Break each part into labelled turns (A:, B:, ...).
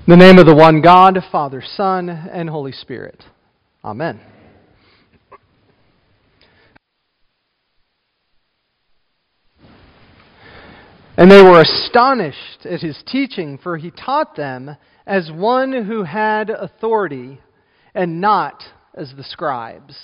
A: In the name of the one God, Father, Son, and Holy Spirit. Amen. And they were astonished at his teaching, for he taught them as one who had authority, and not as the scribes.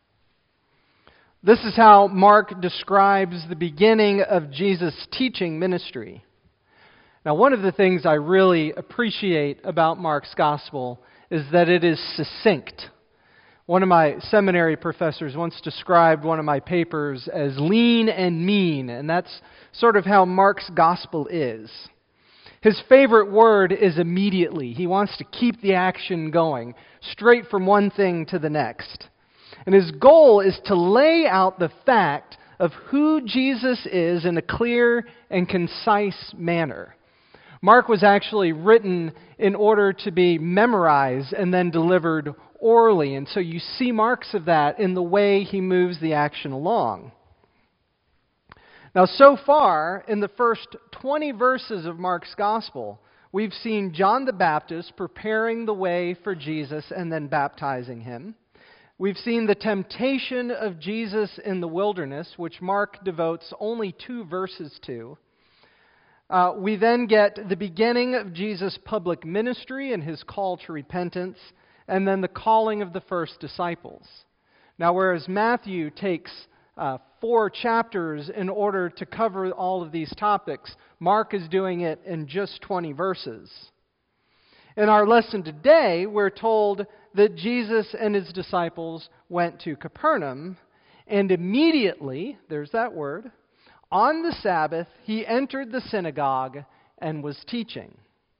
A: This is how Mark describes the beginning of Jesus' teaching ministry. Now, one of the things I really appreciate about Mark's gospel is that it is succinct. One of my seminary professors once described one of my papers as lean and mean, and that's sort of how Mark's gospel is. His favorite word is immediately. He wants to keep the action going, straight from one thing to the next. And his goal is to lay out the fact of who Jesus is in a clear and concise manner. Mark was actually written in order to be memorized and then delivered orally. And so you see marks of that in the way he moves the action along. Now, so far, in the first 20 verses of Mark's gospel, we've seen John the Baptist preparing the way for Jesus and then baptizing him. We've seen the temptation of Jesus in the wilderness, which Mark devotes only 2 verses to. We then get the beginning of Jesus' public ministry and his call to repentance, and then the calling of the first disciples. Now, whereas Matthew takes 4 chapters in order to cover all of these topics, Mark is doing it in just 20 verses. In our lesson today, we're told that Jesus and his disciples went to Capernaum, and immediately, there's that word, on the Sabbath, he entered the synagogue and was teaching.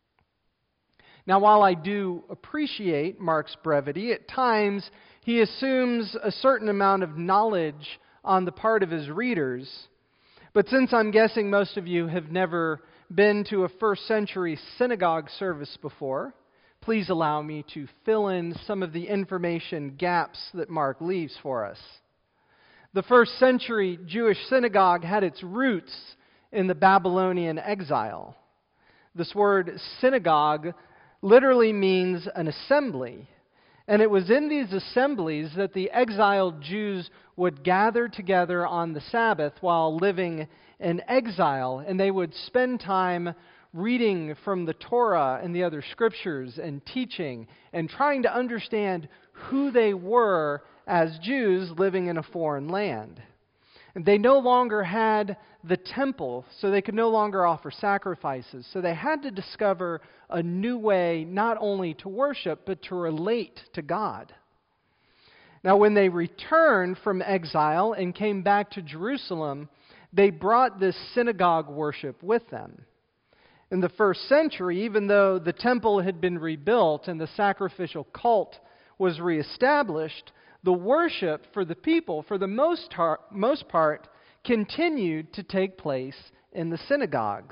A: Now, while I do appreciate Mark's brevity, at times he assumes a certain amount of knowledge on the part of his readers. But since I'm guessing most of you have never been to a first century synagogue service before, please allow me to fill in some of the information gaps that Mark leaves for us. The first century Jewish synagogue had its roots in the Babylonian exile. This word synagogue literally means an assembly. And it was in these assemblies that the exiled Jews would gather together on the Sabbath while living in exile. And they would spend time reading from the Torah and the other scriptures and teaching and trying to understand who they were as Jews living in a foreign land. And they no longer had the temple, so they could no longer offer sacrifices. So they had to discover a new way not only to worship, but to relate to God. Now, when they returned from exile and came back to Jerusalem, they brought this synagogue worship with them. In the first century, even though the temple had been rebuilt and the sacrificial cult was reestablished, the worship for the people, for the most part, continued to take place in the synagogues.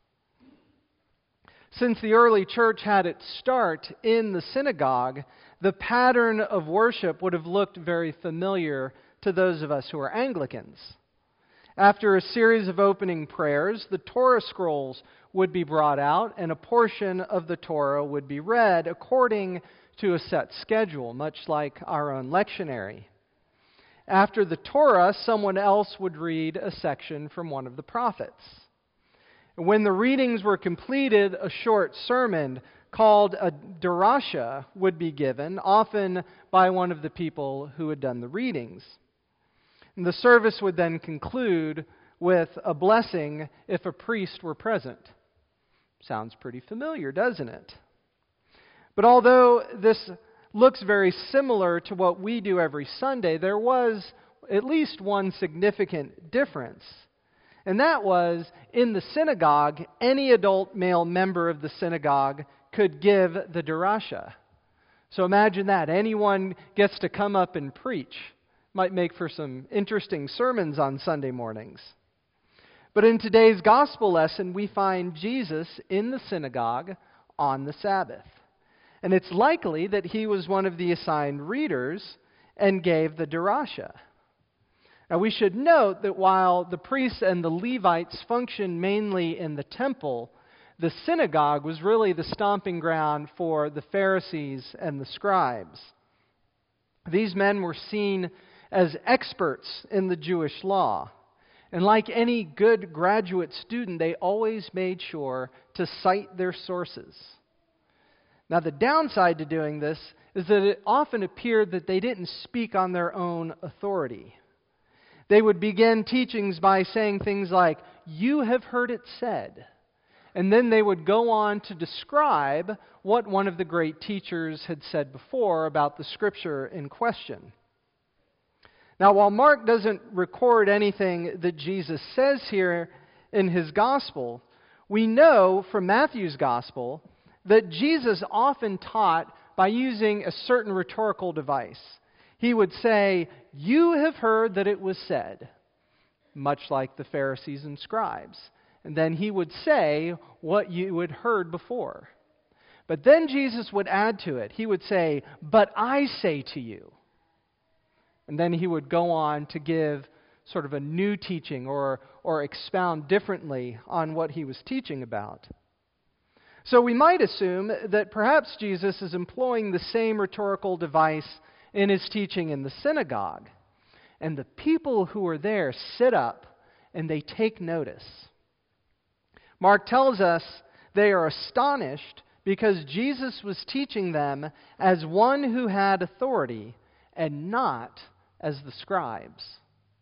A: Since the early church had its start in the synagogue, the pattern of worship would have looked very familiar to those of us who are Anglicans. After a series of opening prayers, the Torah scrolls would be brought out, and a portion of the Torah would be read according to a set schedule, much like our own lectionary. After the Torah, someone else would read a section from one of the prophets. When the readings were completed, a short sermon called a derasha would be given, often by one of the people who had done the readings. And the service would then conclude with a blessing if a priest were present. Sounds pretty familiar, doesn't it? But although this looks very similar to what we do every Sunday, there was at least one significant difference. And that was, in the synagogue, any adult male member of the synagogue could give the derasha. So imagine that. Anyone gets to come up and preach. Might make for some interesting sermons on Sunday mornings. But in today's gospel lesson, we find Jesus in the synagogue on the Sabbath. And it's likely that he was one of the assigned readers and gave the derasha. Now we should note that while the priests and the Levites functioned mainly in the temple, the synagogue was really the stomping ground for the Pharisees and the scribes. These men were seen as experts in the Jewish law. And like any good graduate student, they always made sure to cite their sources. Now, the downside to doing this is that it often appeared that they didn't speak on their own authority. They would begin teachings by saying things like, "You have heard it said." And then they would go on to describe what one of the great teachers had said before about the scripture in question. Now, while Mark doesn't record anything that Jesus says here in his gospel, we know from Matthew's gospel that Jesus often taught by using a certain rhetorical device. He would say, "You have heard that it was said," much like the Pharisees and scribes. And then he would say what you had heard before. But then Jesus would add to it. He would say, "But I say to you." And then he would go on to give sort of a new teaching or expound differently on what he was teaching about. So we might assume that perhaps Jesus is employing the same rhetorical device in his teaching in the synagogue. And the people who are there sit up and they take notice. Mark tells us they are astonished because Jesus was teaching them as one who had authority and not as the scribes.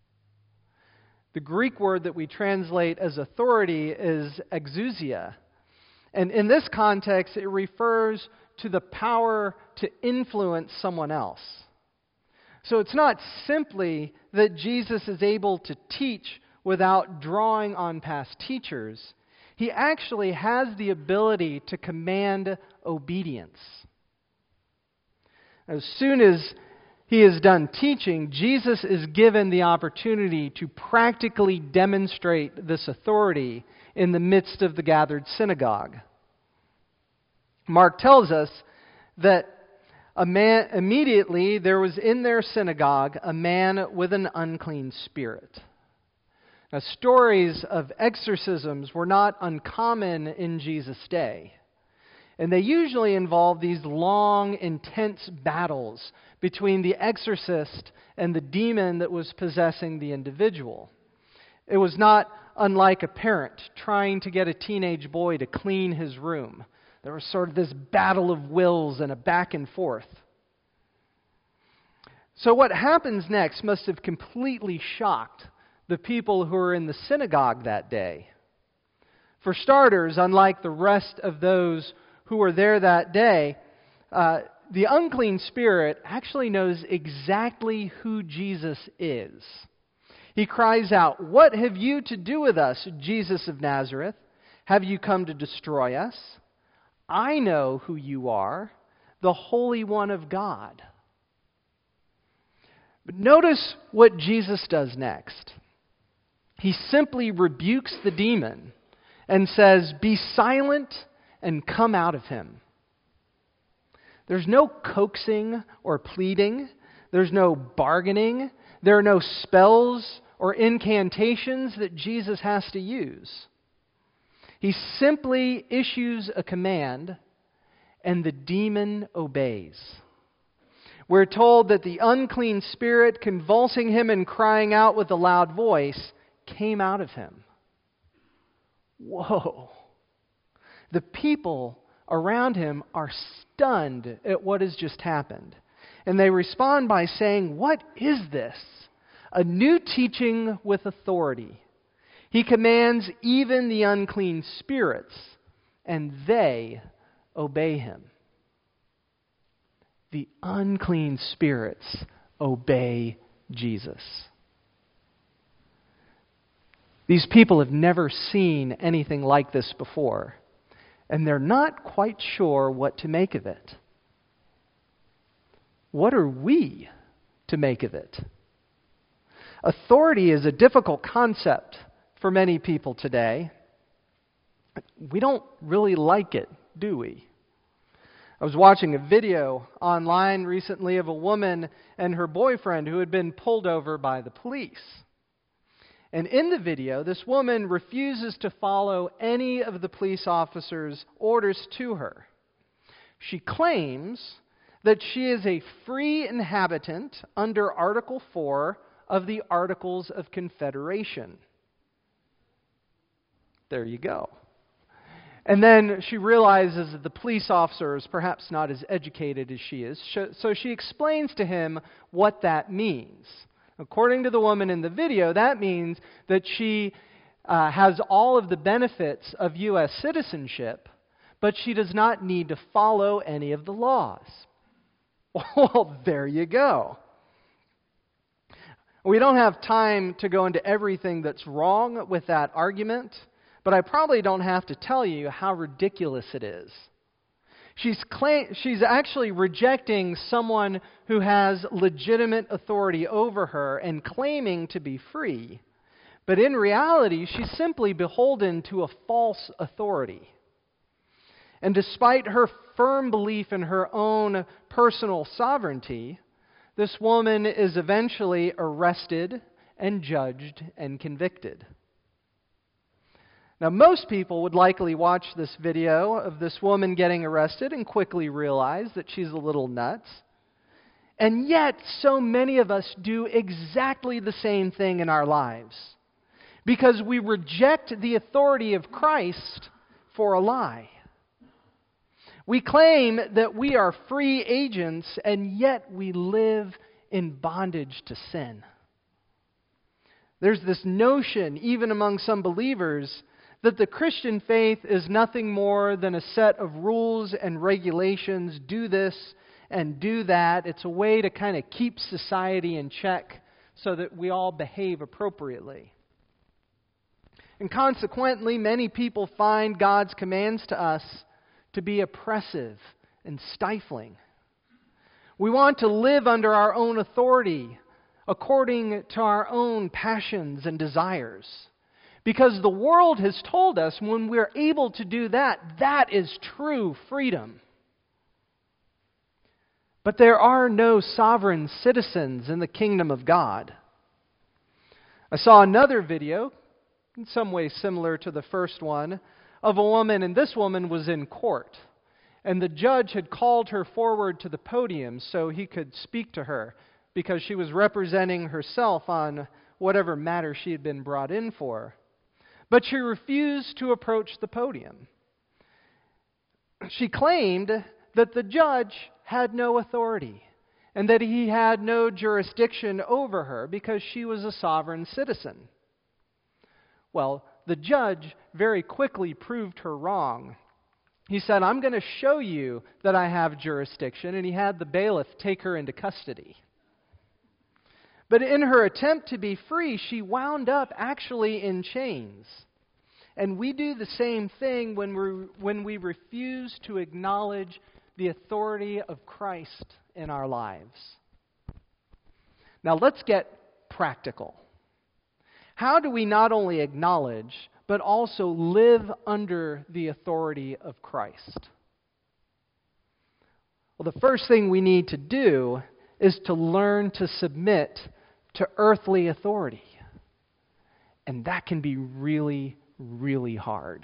A: The Greek word that we translate as authority is exousia. And in this context, it refers to the power to influence someone else. So it's not simply that Jesus is able to teach without drawing on past teachers. He actually has the ability to command obedience. As soon as he is done teaching, Jesus is given the opportunity to practically demonstrate this authority in the midst of the gathered synagogue. Mark tells us that immediately there was in their synagogue a man with an unclean spirit. Now, stories of exorcisms were not uncommon in Jesus' day. And they usually involved these long, intense battles between the exorcist and the demon that was possessing the individual. It was not unlike a parent trying to get a teenage boy to clean his room. There was sort of this battle of wills and a back and forth. So what happens next must have completely shocked the people who were in the synagogue that day. For starters, unlike the rest of those who were there that day, the unclean spirit actually knows exactly who Jesus is. He cries out, "What have you to do with us, Jesus of Nazareth? Have you come to destroy us? I know who you are, the Holy One of God." But notice what Jesus does next. He simply rebukes the demon and says, "Be silent and come out of him." There's no coaxing or pleading. There's no bargaining. There are no spells or incantations that Jesus has to use. He simply issues a command, and the demon obeys. We're told that the unclean spirit, convulsing him and crying out with a loud voice, came out of him. Whoa! The people around him are stunned at what has just happened. And they respond by saying, "What is this? A new teaching with authority. He commands even the unclean spirits, and they obey him." The unclean spirits obey Jesus. These people have never seen anything like this before, and they're not quite sure what to make of it. What are we to make of it? Authority is a difficult concept for many people today. We don't really like it, do we? I was watching a video online recently of a woman and her boyfriend who had been pulled over by the police. And in the video, this woman refuses to follow any of the police officers' orders to her. She claims that she is a free inhabitant under Article 4 of the Articles of Confederation. There you go. And then she realizes that the police officer is perhaps not as educated as she is, so she explains to him what that means. According to the woman in the video, that means that she has all of the benefits of U.S. citizenship, but she does not need to follow any of the laws. Well, there you go. We don't have time to go into everything that's wrong with that argument, but I probably don't have to tell you how ridiculous it is. She's actually rejecting someone who has legitimate authority over her and claiming to be free. But in reality, she's simply beholden to a false authority. And despite her firm belief in her own personal sovereignty, this woman is eventually arrested and judged and convicted. Now, most people would likely watch this video of this woman getting arrested and quickly realize that she's a little nuts. And yet, so many of us do exactly the same thing in our lives because we reject the authority of Christ for a lie. We claim that we are free agents, and yet we live in bondage to sin. There's this notion, even among some believers, that the Christian faith is nothing more than a set of rules and regulations, do this and do that. It's a way to kind of keep society in check so that we all behave appropriately. And consequently, many people find God's commands to us to be oppressive and stifling. We want to live under our own authority, according to our own passions and desires. Because the world has told us when we're able to do that, that is true freedom. But there are no sovereign citizens in the kingdom of God. I saw another video, in some ways similar to the first one, of a woman, and this woman was in court. And the judge had called her forward to the podium so he could speak to her because she was representing herself on whatever matter she had been brought in for. But she refused to approach the podium. She claimed that the judge had no authority and that he had no jurisdiction over her because she was a sovereign citizen. Well, the judge very quickly proved her wrong. He said, "I'm going to show you that I have jurisdiction," and he had the bailiff take her into custody. But in her attempt to be free, she wound up actually in chains. And we do the same thing when we refuse to acknowledge the authority of Christ in our lives. Now let's get practical. How do we not only acknowledge, but also live under the authority of Christ? Well, the first thing we need to do is to learn to submit to earthly authority. And that can be really, really hard.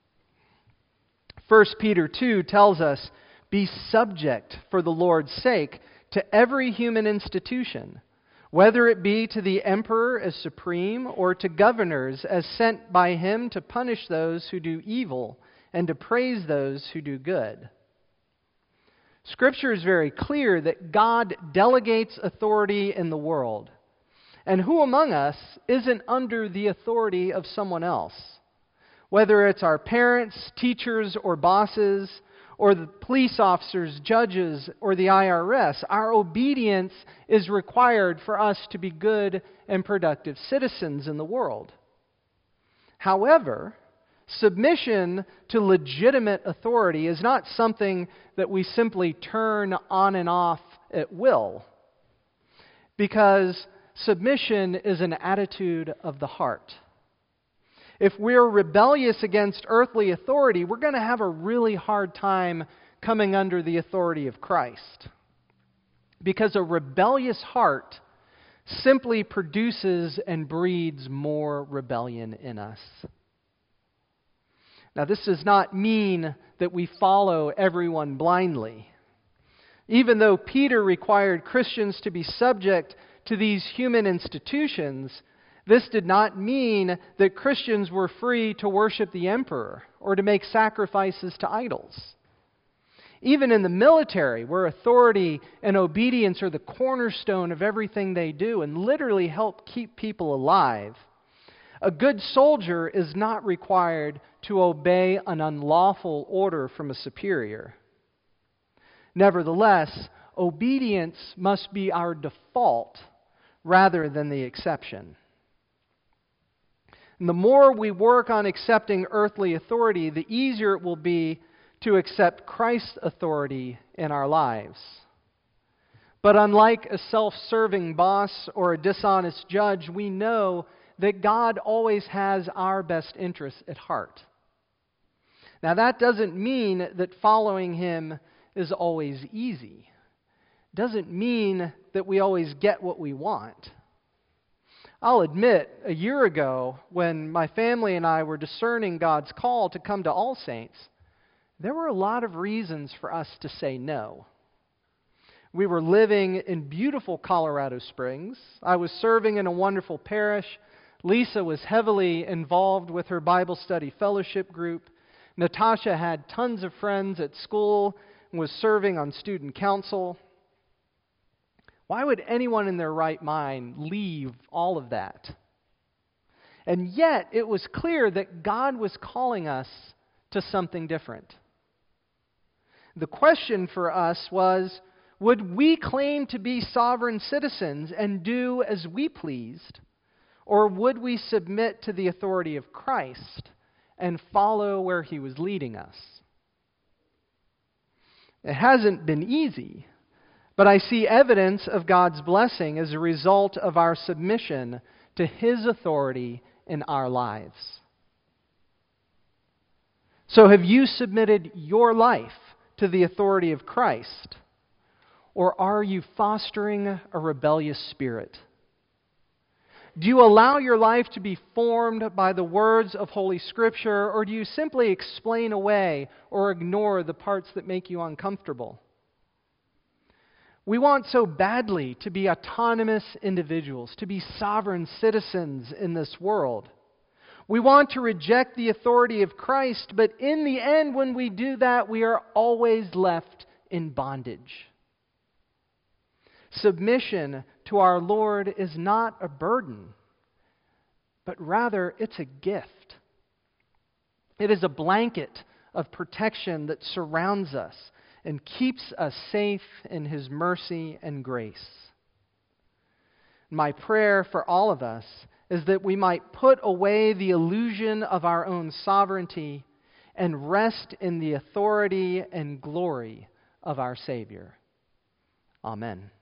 A: 1 Peter 2 tells us, "Be subject for the Lord's sake to every human institution, whether it be to the emperor as supreme or to governors as sent by him to punish those who do evil and to praise those who do good." Scripture is very clear that God delegates authority in the world. And who among us isn't under the authority of someone else? Whether it's our parents, teachers, or bosses, or the police officers, judges, or the IRS, our obedience is required for us to be good and productive citizens in the world. However, submission to legitimate authority is not something that we simply turn on and off at will, because submission is an attitude of the heart. If we're rebellious against earthly authority, we're going to have a really hard time coming under the authority of Christ. Because a rebellious heart simply produces and breeds more rebellion in us. Now, this does not mean that we follow everyone blindly. Even though Peter required Christians to be subject to these human institutions, this did not mean that Christians were free to worship the emperor or to make sacrifices to idols. Even in the military, where authority and obedience are the cornerstone of everything they do and literally help keep people alive, a good soldier is not required to obey an unlawful order from a superior. Nevertheless, obedience must be our default rather than the exception. And the more we work on accepting earthly authority, the easier it will be to accept Christ's authority in our lives. But unlike a self-serving boss or a dishonest judge, we know that God always has our best interests at heart. Now, that doesn't mean that following Him is always easy. It doesn't mean that we always get what we want. I'll admit, a year ago, when my family and I were discerning God's call to come to All Saints, there were a lot of reasons for us to say no. We were living in beautiful Colorado Springs. I was serving in a wonderful parish. Lisa was heavily involved with her Bible study fellowship group. Natasha had tons of friends at school and was serving on student council. Why would anyone in their right mind leave all of that? And yet, it was clear that God was calling us to something different. The question for us was, would we claim to be sovereign citizens and do as we pleased? Or would we submit to the authority of Christ and follow where He was leading us? It hasn't been easy, but I see evidence of God's blessing as a result of our submission to His authority in our lives. So have you submitted your life to the authority of Christ? Or are you fostering a rebellious spirit? Do you allow your life to be formed by the words of Holy Scripture, or do you simply explain away or ignore the parts that make you uncomfortable? We want so badly to be autonomous individuals, to be sovereign citizens in this world. We want to reject the authority of Christ, but in the end, when we do that, we are always left in bondage. Submission to our Lord is not a burden, but rather it's a gift. It is a blanket of protection that surrounds us and keeps us safe in His mercy and grace. My prayer for all of us is that we might put away the illusion of our own sovereignty and rest in the authority and glory of our Savior. Amen.